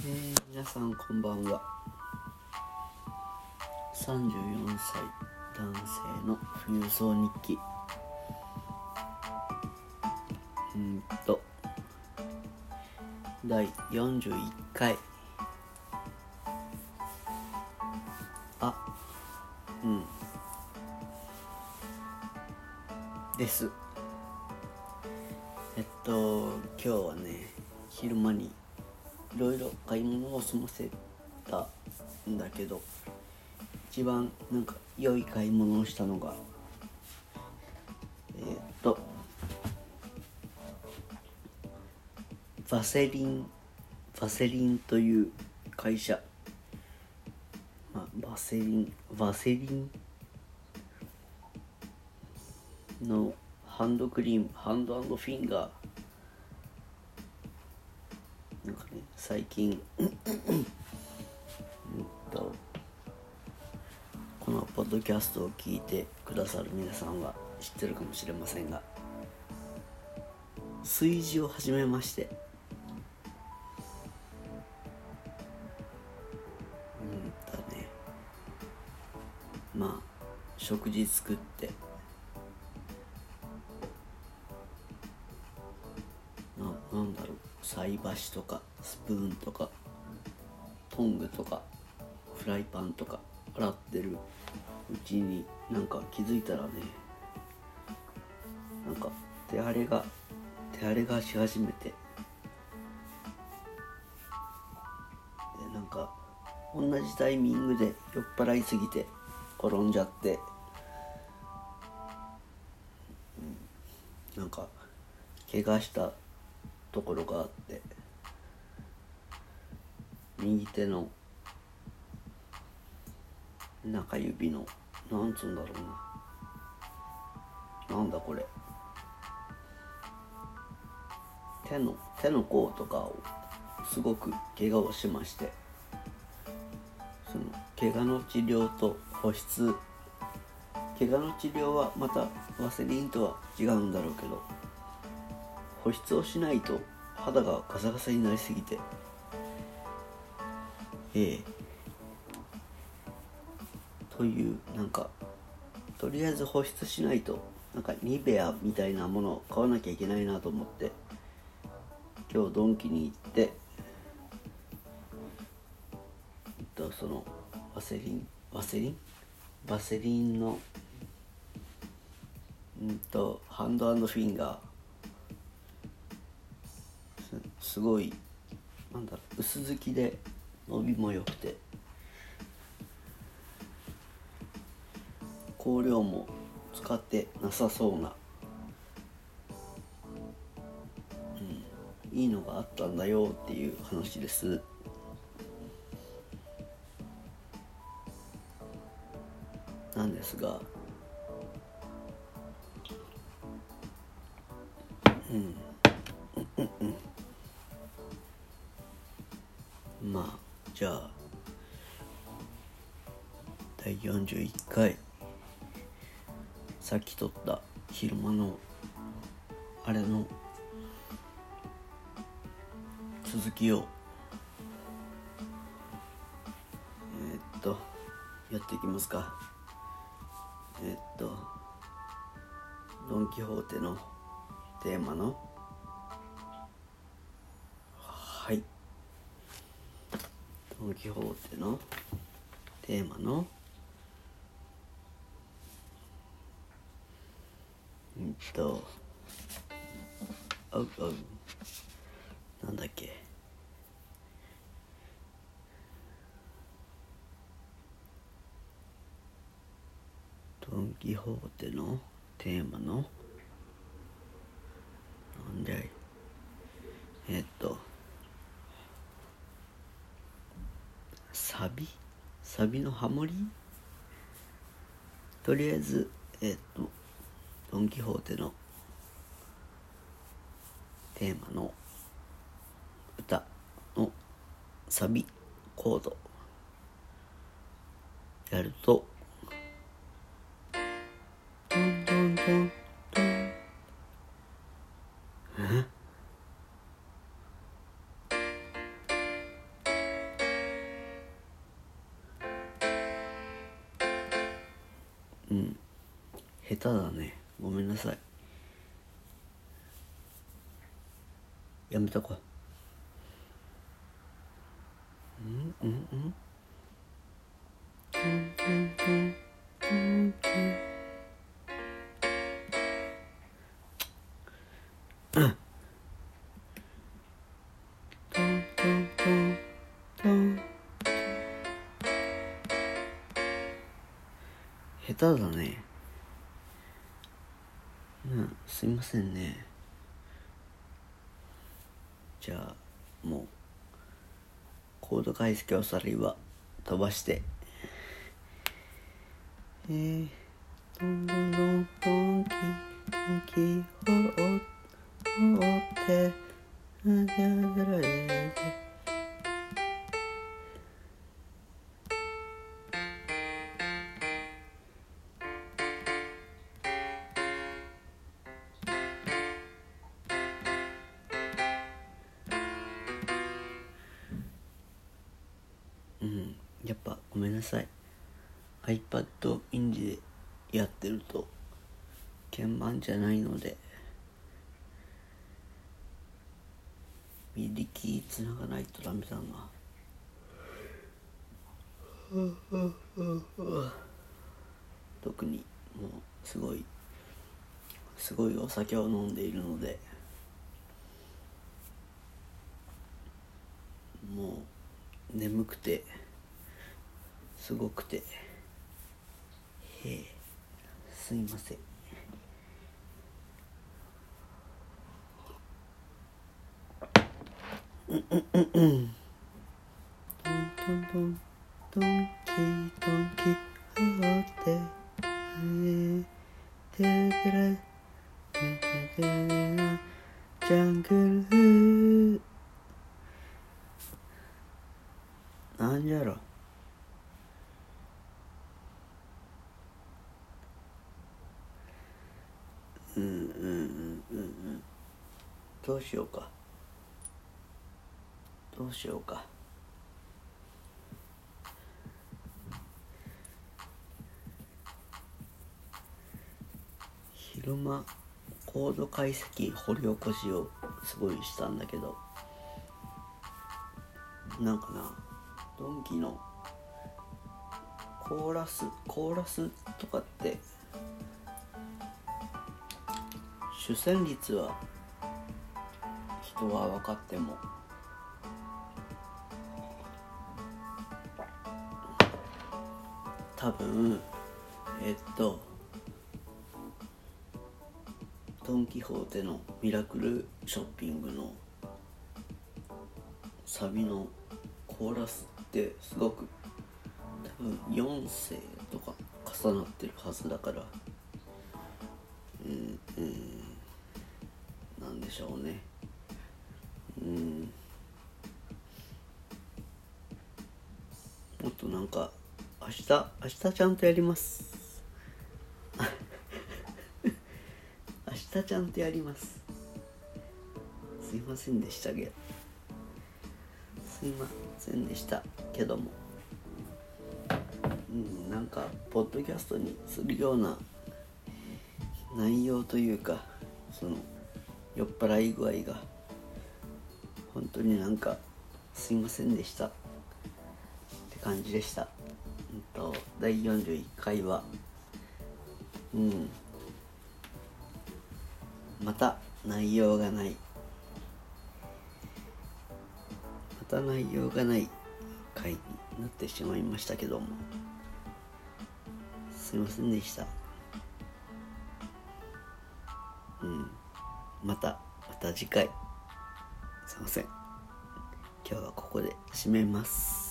皆さんこんばんは。34歳男性の富裕層日記第41回です。今日はね、昼間にいろいろ買い物を済ませたんだけど、一番良い買い物をしたのがバセリンという会社、バセリンのハンドクリーム、ハンド&フィンガー最近このポッドキャストを聞いてくださる皆さんは知ってるかもしれませんが、炊事を始めまして、食事作って、菜箸とかスプーンとかトングとかフライパンとか洗ってるうちに気づいたらね、手荒れがし始めて、で同じタイミングで酔っ払いすぎて転んじゃって、怪我したところがあって、右手の中指のなんつうんだろうな、これ手の甲とかをすごく怪我をしまして、その怪我の治療と保湿、怪我の治療はまたワセリンとは違うんだろうけど、保湿をしないと肌がガサガサになりすぎて、というとりあえず保湿しないとニベアみたいなものを買わなきゃいけないなと思って、今日ドンキに行って、そのバセリンのハンド&フィンガー、すごい薄付きで伸びも良くて、香料も使ってなさそうな、いいのがあったんだよっていう話です。なんですが、じゃあ第41回、さっき撮った昼間のあれの続きをやっていきますか。ドン・キホーテのテーマのドン・キホーテのテーマのなんだっけ、ドン・キホーテのテーマのなんだい、サビのハモリ、とりあえずドン・キホーテのテーマの歌のサビコードやると、ドンドンドンドン、 下手だね、ごめんなさい。やめとこう。下手だね。すいませんね。じゃあもうコード解析をさりは飛ばして、どんどんどんどんきほってやっぱごめんなさい。 iPad mini でやってると鍵盤じゃないのでミディキーつながないとダメだな。特にもうすごいお酒を飲んでいるので、もう眠くてすごくて、すいません。ドンキホーテジャングルなんじゃろ。どうしようか。昼間コード解析掘り起こしをすごいしたんだけど、なんかな、ドンキのコーラスとかって主旋律は人は分かっても多分ドン・キホーテのミラクルショッピングのサビのコーラスってすごく多分4声とか重なってるはずだから、なんでしょうね。もっとなんか明日ちゃんとやります明日ちゃんとやります。すいませんでしたけども、なんかポッドキャストにするような内容というか、その酔っ払い具合が本当になんかすいませんでしたって感じでした。第41回はまた内容がない回になってしまいましたけども、すいませんでした。また次回。すいません。今日はここで締めます。